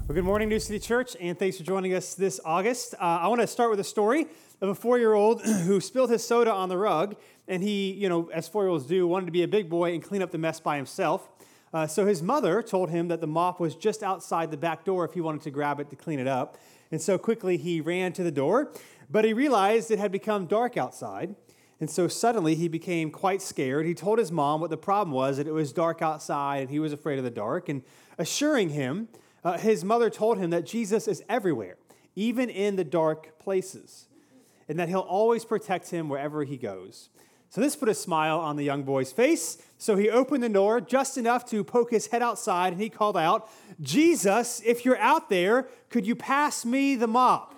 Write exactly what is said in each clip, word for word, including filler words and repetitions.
Well, good morning, New City Church, and thanks for joining us this August. Uh, I want to start with a story of a four-year-old who spilled his soda on the rug, and he, you know, as four-year-olds do, wanted to be a big boy and clean up the mess by himself. Uh, so his mother told him that the mop was just outside the back door if he wanted to grab it to clean it up. And so quickly he ran to the door, but he realized it had become dark outside. And so suddenly he became quite scared. He told his mom what the problem was, that it was dark outside and he was afraid of the dark. And assuring him, uh, his mother told him that Jesus is everywhere, even in the dark places, and that he'll always protect him wherever he goes. So this put a smile on the young boy's face. So he opened the door just enough to poke his head outside, and he called out, "Jesus, if you're out there, could you pass me the mop?"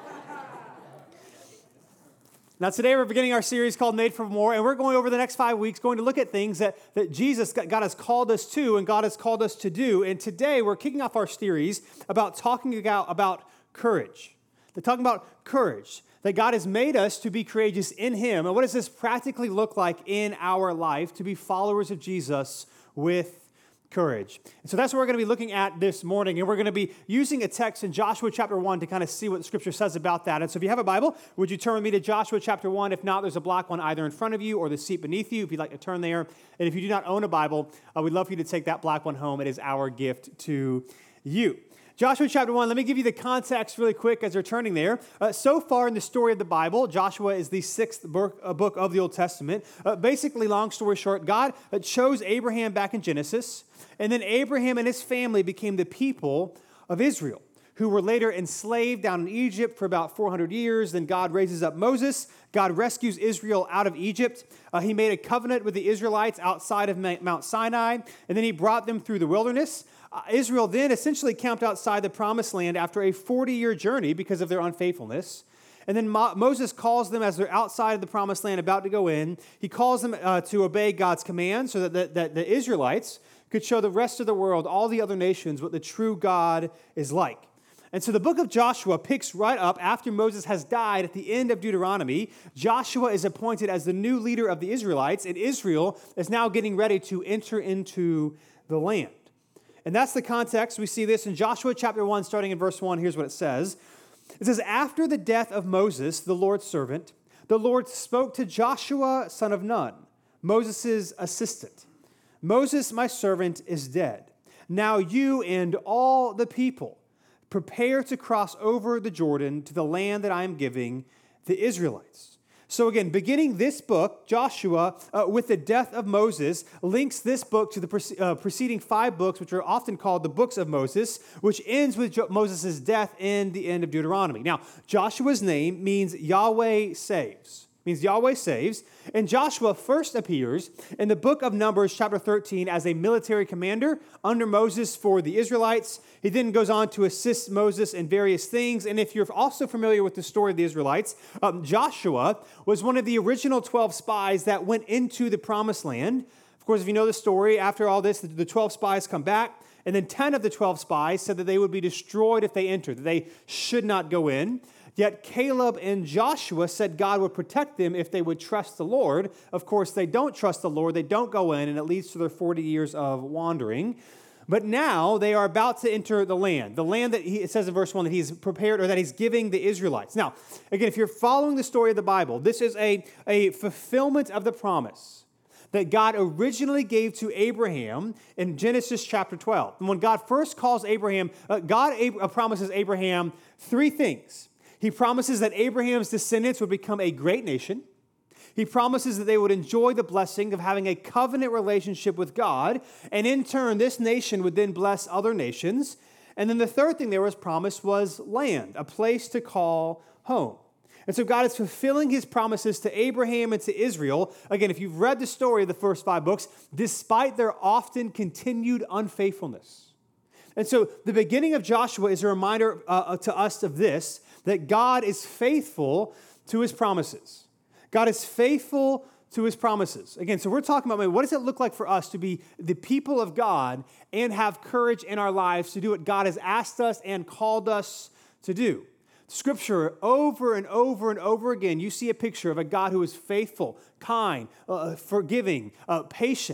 Now, today we're beginning our series called Made for More, and we're going over the next five weeks going to look at things that, that Jesus, God has called us to and God has called us to do. And today we're kicking off our series about talking about, about courage. They're talking about courage, that God has made us to be courageous in Him. And what does this practically look like in our life to be followers of Jesus with courage? And so that's what we're going to be looking at this morning. And we're going to be using a text in Joshua chapter one to kind of see what the Scripture says about that. And so if you have a Bible, would you turn with me to Joshua chapter one? If not, there's a black one either in front of you or the seat beneath you if you'd like to turn there. And if you do not own a Bible, uh, we'd love for you to take that black one home. It is our gift to you. Joshua chapter one, let me give you the context really quick as you're turning there. Uh, so far in the story of the Bible, Joshua is the sixth book, uh, book of the Old Testament. Uh, basically, long story short, God uh, chose Abraham back in Genesis, and then Abraham and his family became the people of Israel, who were later enslaved down in Egypt for about four hundred years. Then God raises up Moses. God rescues Israel out of Egypt. Uh, he made a covenant with the Israelites outside of Mount Sinai, and then he brought them through the wilderness. Uh, Israel then essentially camped outside the promised land after a forty-year journey because of their unfaithfulness. And then Mo- Moses calls them as they're outside of the promised land, about to go in. He calls them uh, to obey God's command so that the, that the Israelites could show the rest of the world, all the other nations, what the true God is like. And so the book of Joshua picks right up after Moses has died at the end of Deuteronomy. Joshua is appointed as the new leader of the Israelites, and Israel is now getting ready to enter into the land. And that's the context. We see this in Joshua chapter one, starting in verse one. Here's what it says. It says, "After the death of Moses, the Lord's servant, the Lord spoke to Joshua, son of Nun, Moses' assistant. 'Moses, my servant, is dead. Now you and all the people prepare to cross over the Jordan to the land that I am giving the Israelites.'" So again, beginning this book, Joshua, uh, with the death of Moses, links this book to the pre- uh, preceding five books, which are often called the books of Moses, which ends with jo- Moses' death in the end of Deuteronomy. Now, Joshua's name means Yahweh saves. Means Yahweh saves. And Joshua first appears in the book of Numbers, chapter thirteen, as a military commander under Moses for the Israelites. He then goes on to assist Moses in various things. And if you're also familiar with the story of the Israelites, um, Joshua was one of the original twelve spies that went into the promised land. Of course, if you know the story, after all this, the twelve spies come back. And then ten of the twelve spies said that they would be destroyed if they entered, that they should not go in. Yet Caleb and Joshua said God would protect them if they would trust the Lord. Of course, they don't trust the Lord. They don't go in, and it leads to their forty years of wandering. But now they are about to enter the land, the land that he, it says in verse one that he's prepared, or that he's giving the Israelites. Now, again, if you're following the story of the Bible, this is a, a fulfillment of the promise that God originally gave to Abraham in Genesis chapter twelve. And when God first calls Abraham, uh, God Ab- uh, promises Abraham three things. He promises that Abraham's descendants would become a great nation. He promises that they would enjoy the blessing of having a covenant relationship with God. And in turn, this nation would then bless other nations. And then the third thing there was promised was land, a place to call home. And so God is fulfilling his promises to Abraham and to Israel. Again, if you've read the story of the first five books, despite their often continued unfaithfulness. And so the beginning of Joshua is a reminder uh, to us of this, that God is faithful to his promises. God is faithful to his promises. Again, so we're talking about, what does it look like for us to be the people of God and have courage in our lives to do what God has asked us and called us to do? Scripture, over and over and over again, you see a picture of a God who is faithful, kind, uh, forgiving, uh, patient,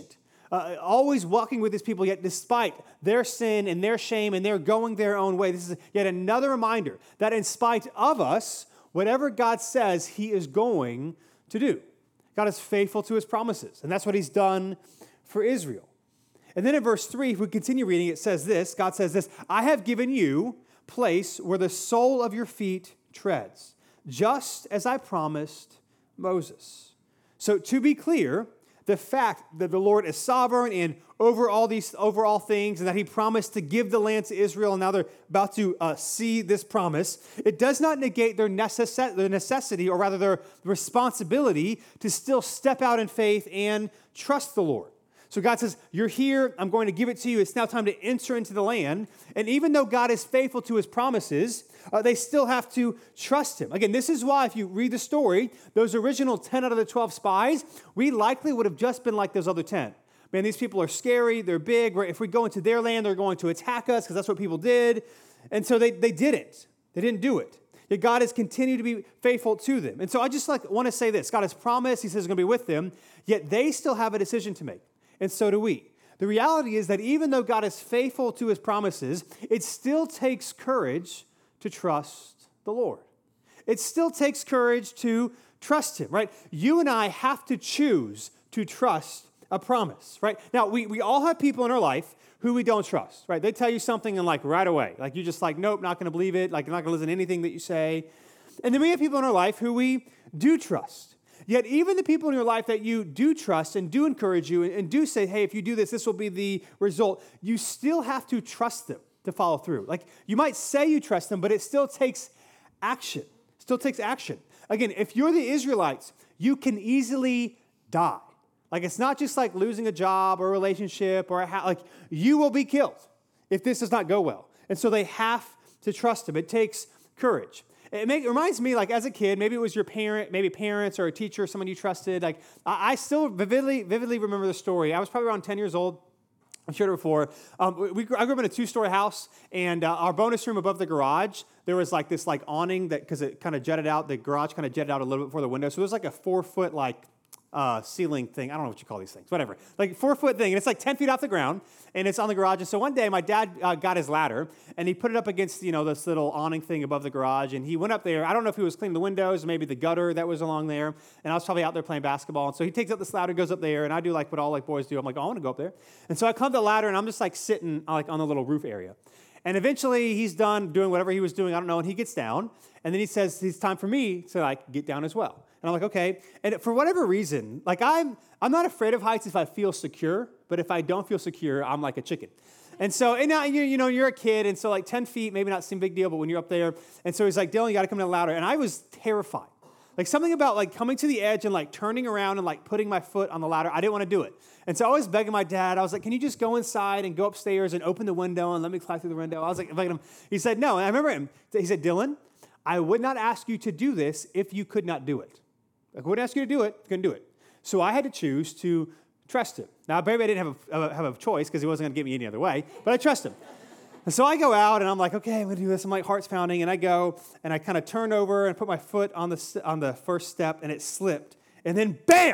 uh, always walking with his people, yet despite their sin and their shame and they're going their own way, this is yet another reminder that in spite of us, whatever God says, he is going to do. God is faithful to his promises, and that's what he's done for Israel. And then in verse three, if we continue reading, it says this, God says this, I have given you place where the sole of your feet treads, just as I promised Moses. So to be clear, the fact that the Lord is sovereign and over all these, over all things, and that he promised to give the land to Israel, and now they're about to uh, see this promise, it does not negate their, necess- their necessity, or rather their responsibility to still step out in faith and trust the Lord. So God says, you're here, I'm going to give it to you. It's now time to enter into the land. And even though God is faithful to his promises, uh, they still have to trust him. Again, this is why if you read the story, those original ten out of the twelve spies, we likely would have just been like those other ten. Man, these people are scary, they're big. If we go into their land, they're going to attack us because that's what people did. And so they, they didn't. They didn't do it. Yet God has continued to be faithful to them. And so I just like want to say this. God has promised, he says he's going to be with them, yet they still have a decision to make. And so do we. The reality is that even though God is faithful to his promises, it still takes courage to trust the Lord. It still takes courage to trust him, right? You and I have to choose to trust a promise, right? Now, we, we all have people in our life who we don't trust, right? They tell you something and like right away, like you're just like, nope, not going to believe it. Like you're not going to listen to anything that you say. And then we have people in our life who we do trust. Yet even the people in your life that you do trust and do encourage you and do say, hey, if you do this, this will be the result, you still have to trust them to follow through. Like you might say you trust them, but it still takes action. Still takes action. Again, if you're the Israelites, you can easily die. Like it's not just like losing a job or a relationship or a ha- like you will be killed if this does not go well. And so they have to trust him. It takes courage. It, make, it reminds me, like, as a kid, maybe it was your parent, maybe parents or a teacher, someone you trusted. Like, I, I still vividly, vividly remember the story. I was probably around ten years old. I've shared it before. Um, we, I grew up in a two-story house, and uh, our bonus room above the garage, there was, like, this, like, awning that, because it kind of jutted out, the garage kind of jutted out a little bit before the window. So it was, like, a four-foot, like, uh, ceiling thing. I don't know what you call these things. Whatever. Like, four-foot thing, and it's, like, ten feet off the ground, and it's on the garage. And so one day, my dad uh, got his ladder, and he put it up against, you know, this little awning thing above the garage, and he went up there. I don't know if he was cleaning the windows, or maybe the gutter that was along there, and I was probably out there playing basketball. And so he takes up this ladder, goes up there, and I do like what all like boys do. I'm like, oh, I want to go up there. And so I climb the ladder, and I'm just like sitting like on the little roof area. And eventually, he's done doing whatever he was doing. I don't know, and he gets down, and then he says, it's time for me to like get down as well. And I'm like, okay. And for whatever reason, like I'm I'm not afraid of heights if I feel secure, but if I don't feel secure, I'm like a chicken. And so, and now, you, you know, you're a kid, and so like ten feet, maybe not seem big deal, but when you're up there, and so he's like, Dylan, you got to come down louder. And I was terrified. Like something about like coming to the edge and like turning around and like putting my foot on the ladder, I didn't want to do it. And so I was begging my dad. I was like, can you just go inside and go upstairs and open the window and let me climb through the window? I was like, begging him. He said, no. And I remember him. He said, Dylan, I would not ask you to do this if you could not do it. I wouldn't ask you to do it, couldn't do it. So I had to choose to trust him. Now, maybe I didn't have a, uh, have a choice because he wasn't going to get me any other way, but I trust him. And so I go out, and I'm like, okay, I'm going to do this. I'm like, heart's pounding, and I go, and I kind of turn over and put my foot on the on the first step, and it slipped. And then, bam!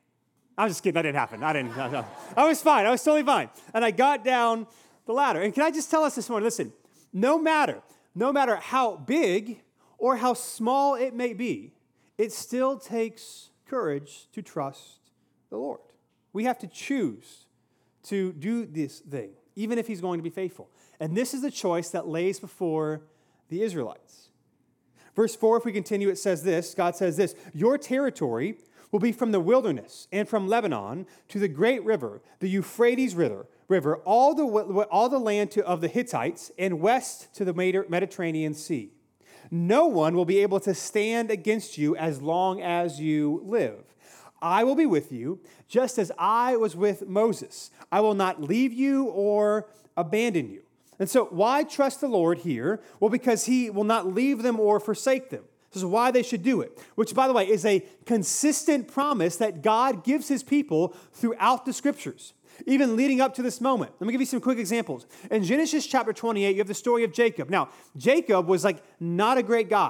I'm just kidding. That didn't happen. I didn't. No, no. I was fine. I was totally fine. And I got down the ladder. And can I just tell us this morning, listen, no matter, no matter how big or how small it may be, it still takes courage to trust the Lord. We have to choose to do this thing, even if he's going to be faithful. And this is the choice that lays before the Israelites. Verse four, if we continue, it says this, God says this, your territory will be from the wilderness and from Lebanon to the great river, the Euphrates River, river all the, all the land to, of the Hittites and west to the Mediterranean Sea. No one will be able to stand against you as long as you live. I will be with you, just as I was with Moses. I will not leave you or abandon you. And so why trust the Lord here? Well, because he will not leave them or forsake them. This is why they should do it, which, by the way, is a consistent promise that God gives his people throughout the scriptures, even leading up to this moment. Let me give you some quick examples. In Genesis chapter twenty-eight, you have the story of Jacob. Now, Jacob was like not a great guy.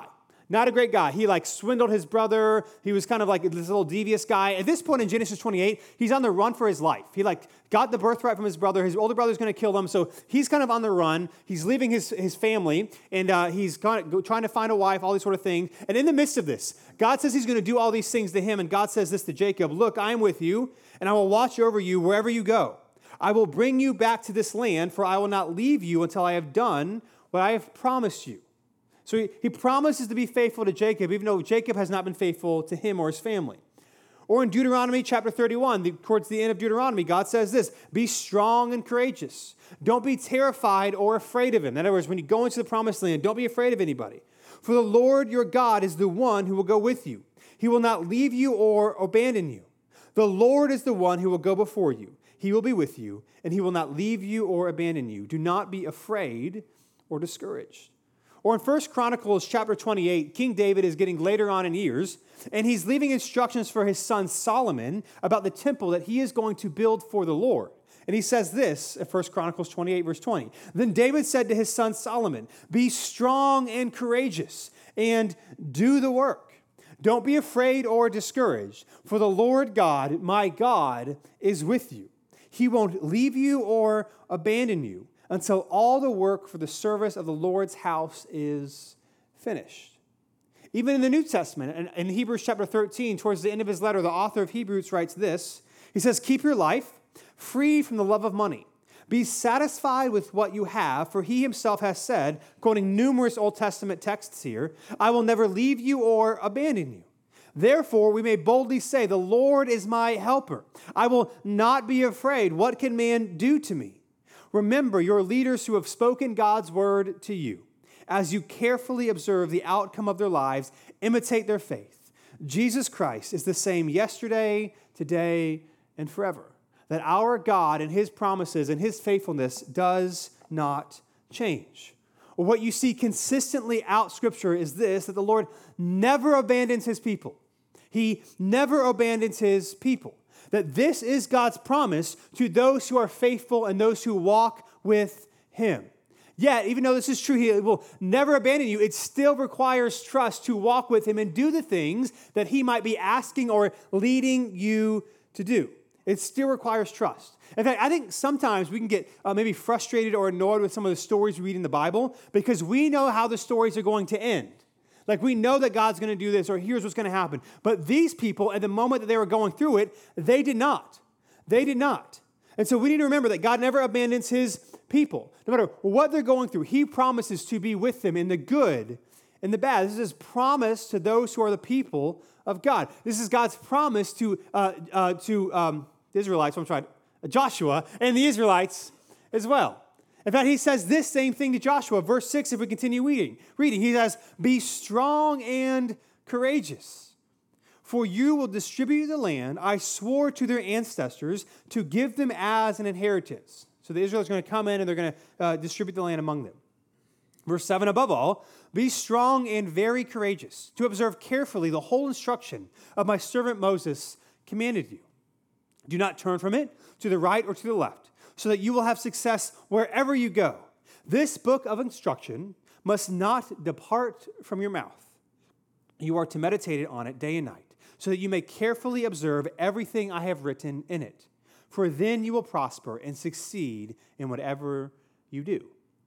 Not a great guy. He like swindled his brother. He was kind of like this little devious guy. At this point in Genesis twenty-eight, he's on the run for his life. He like got the birthright from his brother. His older brother's going to kill him, so he's kind of on the run. He's leaving his, his family, and uh, he's kind of trying to find a wife, all these sort of things. And in the midst of this, God says he's going to do all these things to him, and God says this to Jacob, "Look, I am with you, and I will watch over you wherever you go. I will bring you back to this land, for I will not leave you until I have done what I have promised you." So he, he promises to be faithful to Jacob, even though Jacob has not been faithful to him or his family. Or in Deuteronomy chapter thirty-one, the, towards the end of Deuteronomy, God says this, "Be strong and courageous. Don't be terrified or afraid of him." In other words, when you go into the promised land, don't be afraid of anybody. "For the Lord your God is the one who will go with you. He will not leave you or abandon you. The Lord is the one who will go before you. He will be with you, and he will not leave you or abandon you. Do not be afraid or discouraged." Or in First Chronicles chapter twenty-eight, King David is getting later on in years, and he's leaving instructions for his son Solomon about the temple that he is going to build for the Lord. And he says this in First Chronicles twenty-eight, verse twenty. "Then David said to his son Solomon, 'Be strong and courageous, and do the work. Don't be afraid or discouraged, for the Lord God, my God, is with you. He won't leave you or abandon you until all the work for the service of the Lord's house is finished.'" Even in the New Testament, in Hebrews chapter thirteen, towards the end of his letter, the author of Hebrews writes this. He says, "Keep your life free from the love of money. Be satisfied with what you have, for he himself has said," quoting numerous Old Testament texts here, "I will never leave you or abandon you. Therefore, we may boldly say, 'The Lord is my helper. I will not be afraid. What can man do to me?' Remember your leaders who have spoken God's word to you. As you carefully observe the outcome of their lives, imitate their faith. Jesus Christ is the same yesterday, today, and forever. That our God and his promises and his faithfulness does not change." What you see consistently out Scripture is this, that the Lord never abandons his people. He never abandons his people. That this is God's promise to those who are faithful and those who walk with him. Yet, even though this is true, he will never abandon you, it still requires trust to walk with him and do the things that he might be asking or leading you to do. It still requires trust. In fact, I think sometimes we can get uh, maybe frustrated or annoyed with some of the stories we read in the Bible because we know how the stories are going to end. Like we know that God's going to do this or here's what's going to happen. But these people, at the moment that they were going through it, they did not. They did not. And so we need to remember that God never abandons his people. No matter what they're going through, he promises to be with them in the good and the bad. This is his promise to those who are the people of God. This is God's promise to uh, uh, to um, the Israelites, I'm trying, Joshua and the Israelites as well. In fact, he says this same thing to Joshua. Verse six, if we continue reading, reading, he says, "Be strong and courageous, for you will distribute the land I swore to their ancestors to give them as an inheritance." So the Israelites are going to come in and they're going to uh, distribute the land among them. Verse seven, "Above all, be strong and very courageous, to observe carefully the whole instruction of my servant Moses commanded you. Do not turn from it to the right or to the left, so that you will have success wherever you go. This book of instruction must not depart from your mouth. You are to meditate on it day and night, so that you may carefully observe everything I have written in it. For then you will prosper and succeed in whatever you do."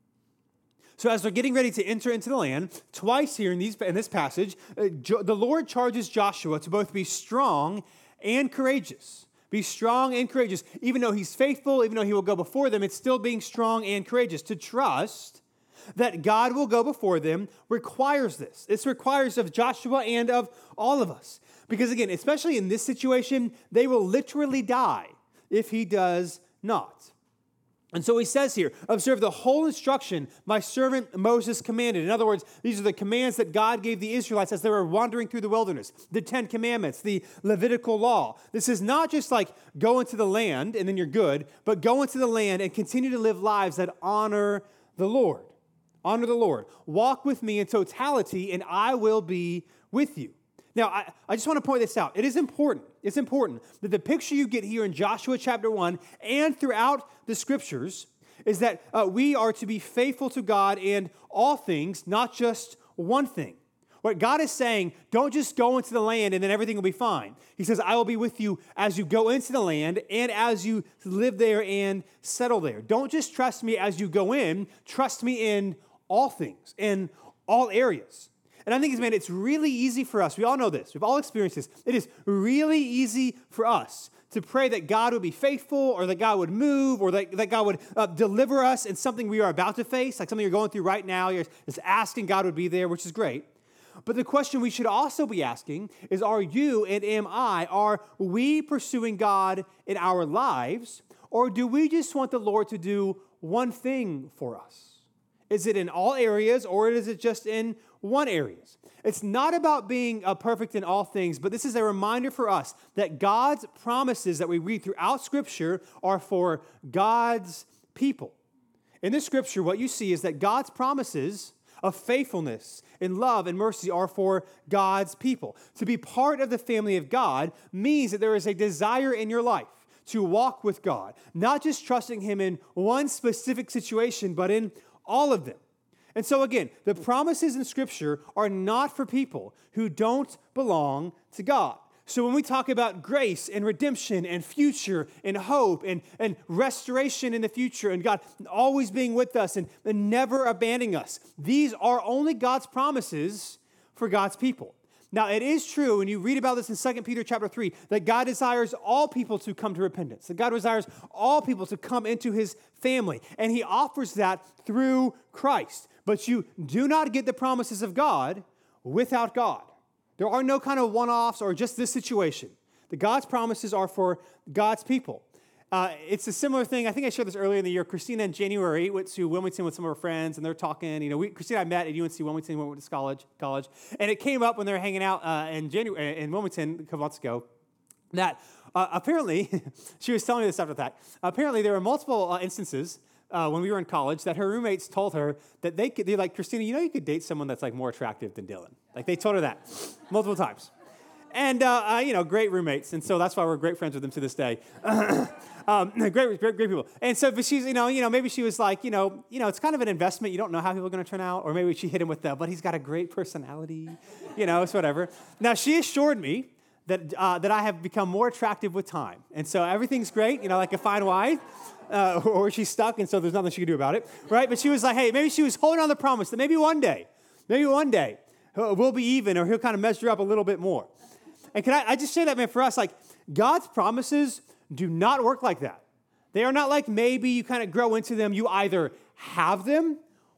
So as they're getting ready to enter into the land, twice here in, these, in this passage, uh, jo- the Lord charges Joshua to both be strong and courageous. Be strong and courageous. Even though he's faithful, even though he will go before them, it's still being strong and courageous. To trust that God will go before them requires this. This requires of Joshua and of all of us. Because again, especially in this situation, they will literally die if he does not. And so he says here, observe the whole instruction my servant Moses commanded. In other words, these are the commands that God gave the Israelites as they were wandering through the wilderness. The Ten Commandments, the Levitical law. This is not just like go into the land and then you're good, but go into the land and continue to live lives that honor the Lord. Honor the Lord. Walk with me in totality and I will be with you. Now, I, I just want to point this out. It is important. It's important that the picture you get here in Joshua chapter one and throughout the scriptures is that uh, we are to be faithful to God in all things, not just one thing. What God is saying, don't just go into the land and then everything will be fine. He says, I will be with you as you go into the land and as you live there and settle there. Don't just trust me as you go in, trust me in all things, in all areas. And I think, man, it's really easy for us. We all know this. We've all experienced this. It is really easy for us to pray that God would be faithful or that God would move or that, that God would uh, deliver us in something we are about to face, like something you're going through right now. You're just asking God would be there, which is great. But the question we should also be asking is, are you and am I, are we pursuing God in our lives, or do we just want the Lord to do one thing for us? Is it in all areas, or is it just in one area? It's not about being uh, perfect in all things, but this is a reminder for us that God's promises that we read throughout Scripture are for God's people. In this Scripture, what you see is that God's promises of faithfulness and love and mercy are for God's people. To be part of the family of God means that there is a desire in your life to walk with God, not just trusting Him in one specific situation, but in all of them. And so again, the promises in Scripture are not for people who don't belong to God. So when we talk about grace and redemption and future and hope and, and restoration in the future and God always being with us and, and never abandoning us, these are only God's promises for God's people. Now, it is true, and you read about this in Second Peter chapter three, that God desires all people to come to repentance, that God desires all people to come into His family, and He offers that through Christ. But you do not get the promises of God without God. There are no kind of one-offs or just this situation. The God's promises are for God's people. Uh, it's a similar thing. I think I shared this earlier in the year. Christina in January went to Wilmington with some of her friends, and they're talking. You know, we, Christina and I met at U N C Wilmington when we went to college, college, and it came up when they were hanging out uh, in January in Wilmington a couple months ago that uh, apparently she was telling me this after that. Apparently, there were multiple uh, instances uh, when we were in college that her roommates told her that they could. They're like, Christina, you know, you could date someone that's like more attractive than Dylan. Like they told her that multiple times. And, uh, uh, you know, great roommates. And so that's why we're great friends with them to this day. um, great, great, great people. And so, but she's, you know, you know, maybe she was like, you know, you know, it's kind of an investment. You don't know how people are going to turn out. Or maybe she hit him with that, but he's got a great personality. You know, it's whatever. Now, she assured me that uh, that I have become more attractive with time. And so everything's great, you know, like a fine wine. Uh, or she's stuck, and so there's nothing she can do about it, right? But she was like, hey, maybe she was holding on the promise that maybe one day, maybe one day, we'll be even, or he'll kind of measure up a little bit more. And can I, I just say that, man, for us, like, God's promises do not work like that. They are not like maybe you kind of grow into them. You either have them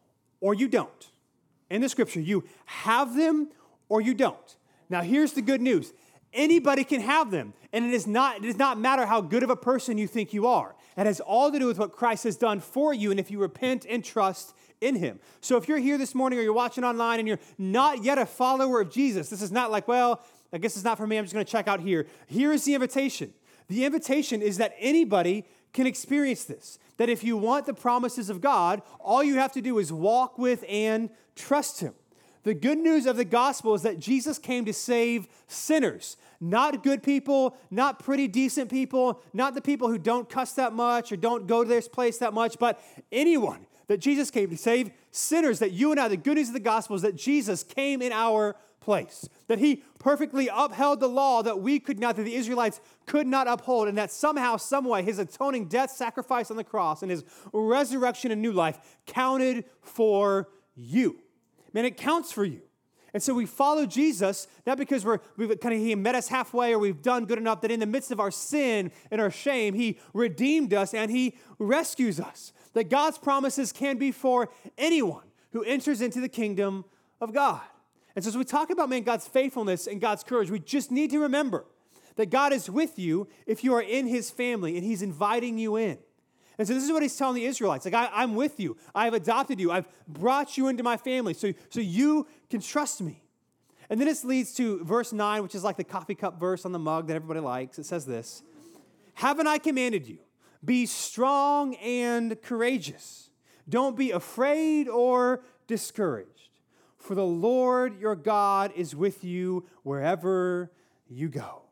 or you don't. In the Scripture, you have them or you don't. Now, here's the good news. Anybody can have them, and it is not, it does not matter how good of a person you think you are. It has all to do with what Christ has done for you, and if you repent and trust in Him. So if you're here this morning or you're watching online and you're not yet a follower of Jesus, this is not like, well, I guess it's not for me, I'm just going to check out here. Here is the invitation. The invitation is that anybody can experience this. That if you want the promises of God, all you have to do is walk with and trust Him. The good news of the gospel is that Jesus came to save sinners, not good people, not pretty decent people, not the people who don't cuss that much or don't go to this place that much, but anyone. That Jesus came to save sinners, that you and I, the good news of the gospel is that Jesus came in our place, that He perfectly upheld the law that we could not, that the Israelites could not uphold, and that somehow, some way, His atoning death, sacrifice on the cross, and His resurrection and new life counted for you. Man, it counts for you. And so we follow Jesus, not because we're, we've kind of, He met us halfway or we've done good enough, that in the midst of our sin and our shame, He redeemed us and He rescues us. That God's promises can be for anyone who enters into the kingdom of God. And so as we talk about, man, God's faithfulness and God's courage, we just need to remember that God is with you if you are in His family and He's inviting you in. And so this is what He's telling the Israelites. Like, I, I'm with you. I have adopted you. I've brought you into my family so, so you can trust me. And then it leads to verse nine, which is like the coffee cup verse on the mug that everybody likes. It says this, haven't I commanded you? Be strong and courageous. Don't be afraid or discouraged. For the Lord your God is with you wherever you go.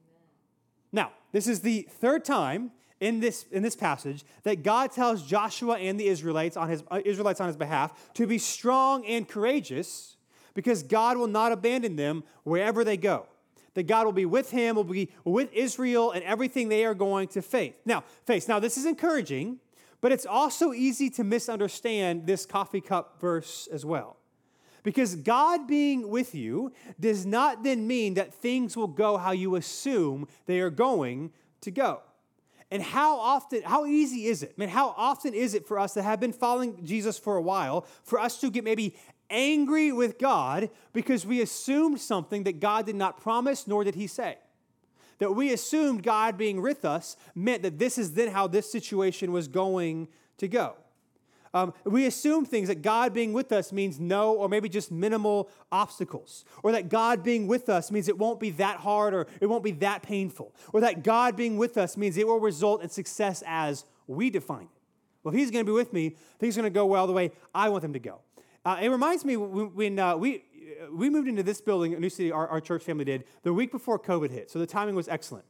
Now, this is the third time in this, in this passage that God tells Joshua and the Israelites on his, uh, Israelites on his behalf to be strong and courageous. because God will not abandon them wherever they go. That God will be with him, will be with Israel and everything they are going to face. Now, face. Now, this is encouraging, but it's also easy to misunderstand this coffee cup verse as well. Because God being with you does not then mean that things will go how you assume they are going to go. And how often, how easy is it? I mean, how often is it for us that have been following Jesus for a while, for us to get maybe angry with God because we assumed something that God did not promise, nor did he say? That we assumed God being with us meant that this is then how this situation was going to go. Um, we assume things that God being with us means no or maybe just minimal obstacles, or that God being with us means it won't be that hard or it won't be that painful, or that God being with us means it will result in success as we define it. Well, if he's going to be with me, things are going to go well the way I want them to go. Uh, it reminds me when uh, we we moved into this building, New City, our, our church family did, the week before COVID hit, so the timing was excellent.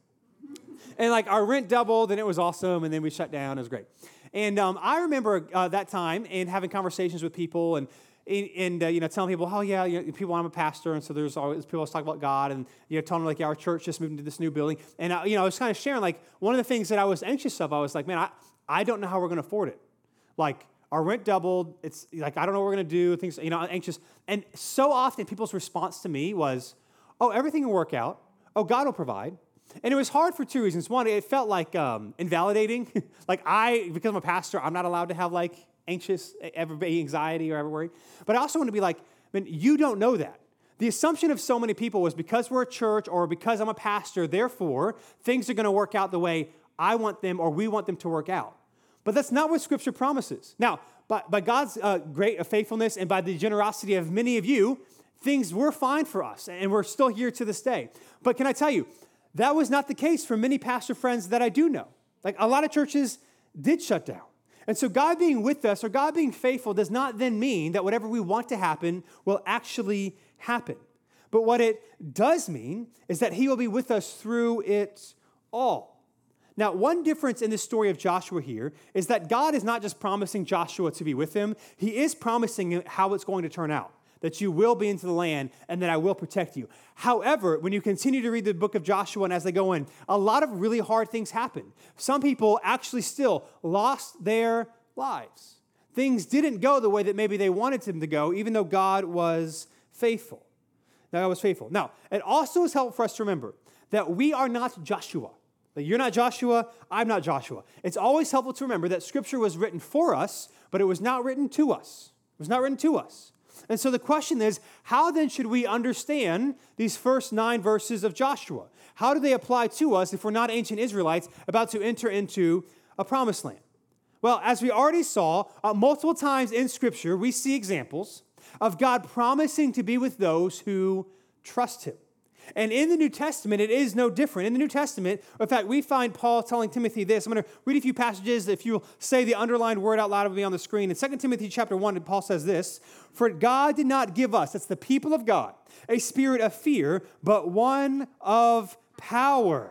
And like our rent doubled, and it was awesome, and then we shut down. It was great. And um, I remember uh, that time and having conversations with people and, and, and uh, you know, telling people, oh, yeah, you know, people, I'm a pastor, and so there's always people always talk about God, and, you know, telling them, like, yeah, our church just moved into this new building. And, uh, you know, I was kind of sharing, like, one of the things that I was anxious of, I was like, man, I, I don't know how we're going to afford it. Like, our rent doubled. It's like, I don't know what we're going to do. Things, you know, I'm anxious. And so often people's response to me was, oh, everything will work out. Oh, God will provide. And it was hard for two reasons. One, it felt like um, invalidating. Like I, because I'm a pastor, I'm not allowed to have like anxious, ever anxiety or ever worry. But I also want to be like, man, you don't know that. The assumption of so many people was because we're a church or because I'm a pastor, therefore, things are going to work out the way I want them or we want them to work out. But that's not what Scripture promises. Now, by, by God's uh, great faithfulness and by the generosity of many of you, things were fine for us, and we're still here to this day. But can I tell you, that was not the case for many pastor friends that I do know. Like a lot of churches did shut down. And so God being with us or God being faithful does not then mean that whatever we want to happen will actually happen. But what it does mean is that he will be with us through it all. Now, one difference in the story of Joshua here is that God is not just promising Joshua to be with him. He is promising how it's going to turn out, that you will be into the land and that I will protect you. However, when you continue to read the book of Joshua and as they go in, a lot of really hard things happen. Some people actually still lost their lives. Things didn't go the way that maybe they wanted them to go, even though God was faithful. Now, God was faithful. Now, it also is helpful for us to remember that we are not Joshua. That you're not Joshua, I'm not Joshua. It's always helpful to remember that Scripture was written for us, but it was not written to us. It was not written to us. And so the question is, how then should we understand these first nine verses of Joshua? How do they apply to us if we're not ancient Israelites about to enter into a promised land? Well, as we already saw, uh, multiple times in Scripture, we see examples of God promising to be with those who trust him. And in the New Testament, it is no different. In the New Testament, in fact, we find Paul telling Timothy this. I'm going to read a few passages. If you'll say the underlined word out loud, it will be on the screen. In Second Timothy chapter one, Paul says this, "For God did not give us," that's the people of God, "a spirit of fear, but one of power,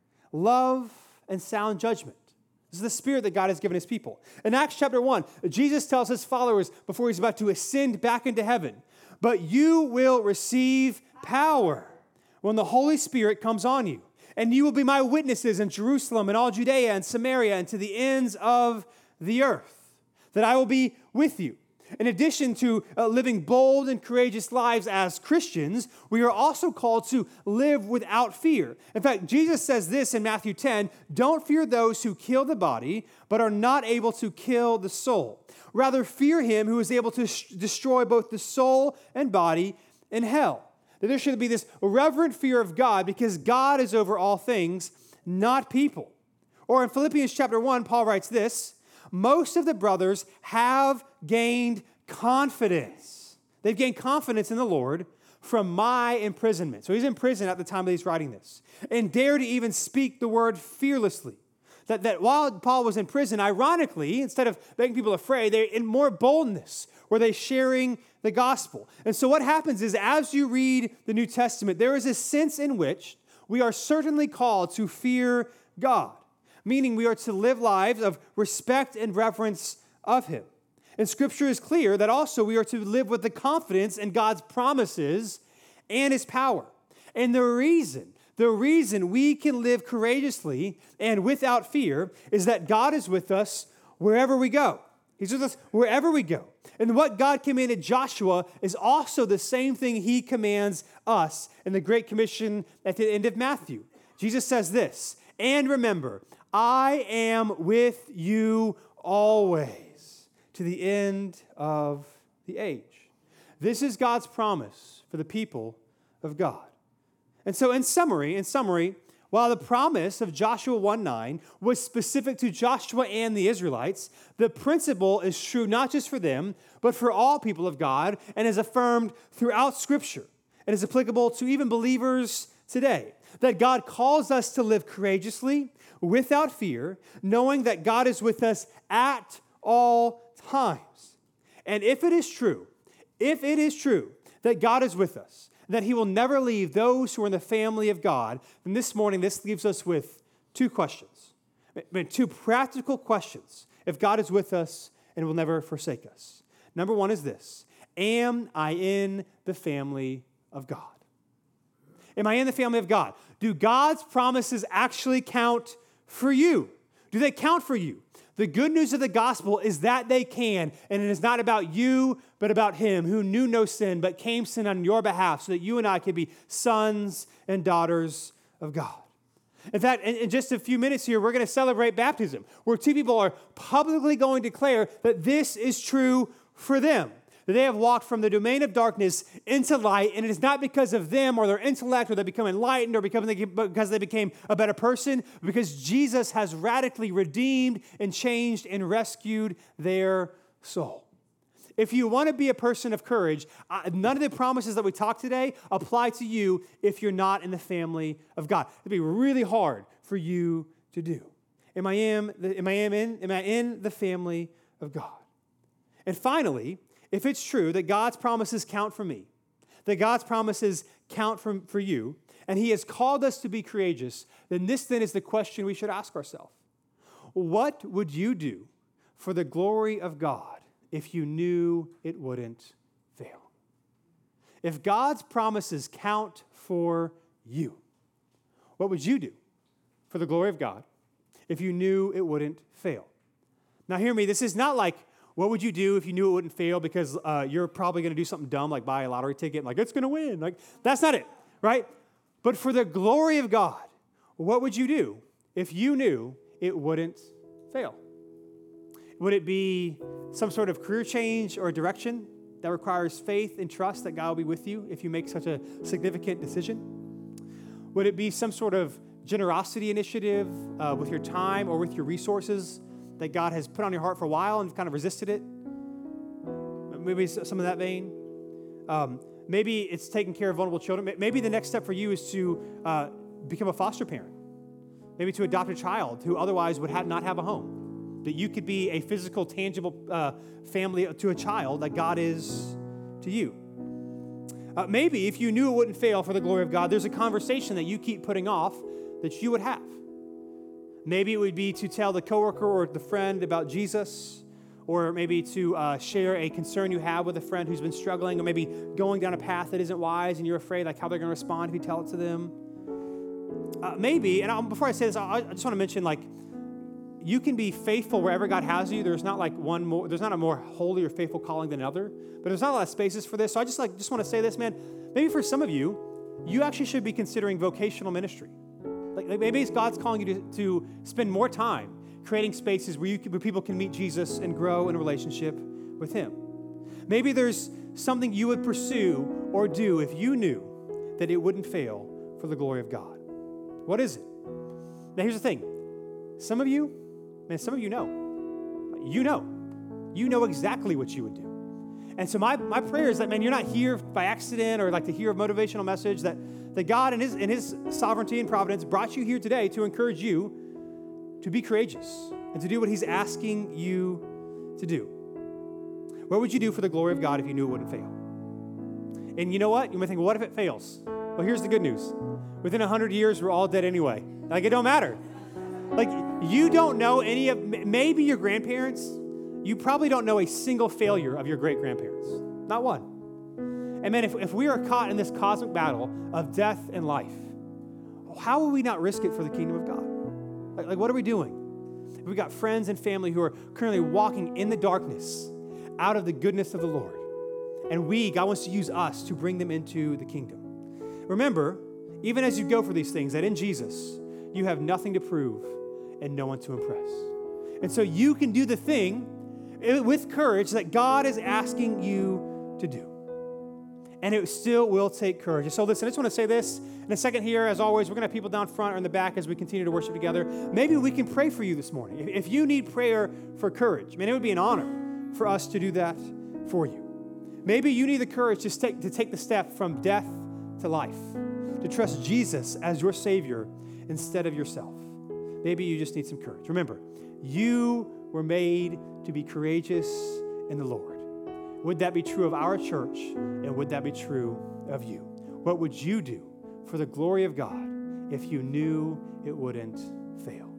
love, and sound judgment." This is the spirit that God has given his people. In Acts chapter one, Jesus tells his followers before he's about to ascend back into heaven, "But you will receive power when the Holy Spirit comes on you, and you will be my witnesses in Jerusalem and all Judea and Samaria and to the ends of the earth, that I will be with you." In addition to uh, living bold and courageous lives as Christians, we are also called to live without fear. In fact, Jesus says this in Matthew ten, "Don't fear those who kill the body, but are not able to kill the soul. Rather, fear him who is able to sh- destroy both the soul and body in hell." That there should be this reverent fear of God because God is over all things, not people. Or in Philippians chapter one, Paul writes this, "Most of the brothers have gained confidence." They've gained confidence in the Lord from my imprisonment. So he's in prison at the time that he's writing this. "And dare to even speak the word fearlessly." That, that while Paul was in prison, ironically, instead of making people afraid, they're in more boldness, were they sharing the gospel. And so what happens is as you read the New Testament, there is a sense in which we are certainly called to fear God, meaning we are to live lives of respect and reverence of him. And Scripture is clear that also we are to live with the confidence in God's promises and His power. And the reason, the reason we can live courageously and without fear is that God is with us wherever we go. He's with us wherever we go. And what God commanded Joshua is also the same thing He commands us in the Great Commission at the end of Matthew. Jesus says this, "And remember, I am with you always to the end of the age." This is God's promise for the people of God. And so in summary, in summary, while the promise of Joshua one nine was specific to Joshua and the Israelites, the principle is true not just for them, but for all people of God, and is affirmed throughout Scripture, and is applicable to even believers today. That God calls us to live courageously, without fear, knowing that God is with us at all times. And if it is true, if it is true that God is with us, that He will never leave those who are in the family of God, then this morning this leaves us with two questions, I mean, two practical questions. If God is with us and will never forsake us. Number one is this: am I in the family of God? Am I in the family of God? Do God's promises actually count for you? Do they count for you? The good news of the gospel is that they can, and it is not about you, but about Him who knew no sin, but came sin on your behalf so that you and I could be sons and daughters of God. In fact, in, in just a few minutes here, we're going to celebrate baptism, where two people are publicly going to declare that this is true for them, that they have walked from the domain of darkness into light, and it is not because of them or their intellect or they become enlightened or because they, because they became a better person, because Jesus has radically redeemed and changed and rescued their soul. If you want to be a person of courage, uh, none of the promises that we talk today apply to you if you're not in the family of God. It'd be really hard for you to do. Am I in, am I in, am I in the family of God? And finally, if it's true that God's promises count for me, that God's promises count for, for you, and He has called us to be courageous, then this then is the question we should ask ourselves. What would you do for the glory of God if you knew it wouldn't fail? If God's promises count for you, what would you do for the glory of God if you knew it wouldn't fail? Now hear me, this is not like, what would you do if you knew it wouldn't fail because uh, you're probably going to do something dumb like buy a lottery ticket and like, it's going to win. Like, that's not it, right? But for the glory of God, what would you do if you knew it wouldn't fail? Would it be some sort of career change or direction that requires faith and trust that God will be with you if you make such a significant decision? Would it be some sort of generosity initiative uh, with your time or with your resources that God has put on your heart for a while and kind of resisted it? Maybe some of that vein. Um, maybe it's taking care of vulnerable children. Maybe the next step for you is to uh, become a foster parent. Maybe to adopt a child who otherwise would have not have a home. That you could be a physical, tangible uh, family to a child that God is to you. Uh, maybe if you knew it wouldn't fail for the glory of God, there's a conversation that you keep putting off that you would have. Maybe it would be to tell the coworker or the friend about Jesus, or maybe to uh, share a concern you have with a friend who's been struggling, or maybe going down a path that isn't wise and you're afraid like how they're going to respond if you tell it to them. Uh, maybe, and I'll, before I say this, I, I just want to mention like you can be faithful wherever God has you. There's not like one more, there's not a more holy or faithful calling than another, but there's not a lot of spaces for this. So I just like just want to say this, man. Maybe for some of you, you actually should be considering vocational ministry. Like maybe it's God's calling you to, to spend more time creating spaces where, you can, where people can meet Jesus and grow in a relationship with Him. Maybe there's something you would pursue or do if you knew that it wouldn't fail for the glory of God. What is it? Now here's the thing. Some of you, man, some of you know. You know. You know exactly what you would do. And so my, my prayer is that, man, you're not here by accident or like to hear a motivational message, that, that God in his, in his sovereignty and providence brought you here today to encourage you to be courageous and to do what He's asking you to do. What would you do for the glory of God if you knew it wouldn't fail? And you know what? You might think, well, what if it fails? Well, here's the good news. Within one hundred years, we're all dead anyway. Like, it don't matter. Like, you don't know any of, maybe your grandparents, you probably don't know a single failure of your great-grandparents. Not one. And man, if, if we are caught in this cosmic battle of death and life, how will we not risk it for the kingdom of God? Like, like what are we doing? We've got friends and family who are currently walking in the darkness out of the goodness of the Lord. And we, God wants to use us to bring them into the kingdom. Remember, even as you go for these things, that in Jesus, you have nothing to prove and no one to impress. And so you can do the thing with courage that God is asking you to do. And it still will take courage. So listen, I just want to say this. In a second here, as always, we're going to have people down front or in the back as we continue to worship together. Maybe we can pray for you this morning. If you need prayer for courage, man, it would be an honor for us to do that for you. Maybe you need the courage to take, to take the step from death to life, to trust Jesus as your Savior instead of yourself. Maybe you just need some courage. Remember, you were made to be courageous in the Lord. Would that be true of our church, and would that be true of you? What would you do for the glory of God if you knew it wouldn't fail?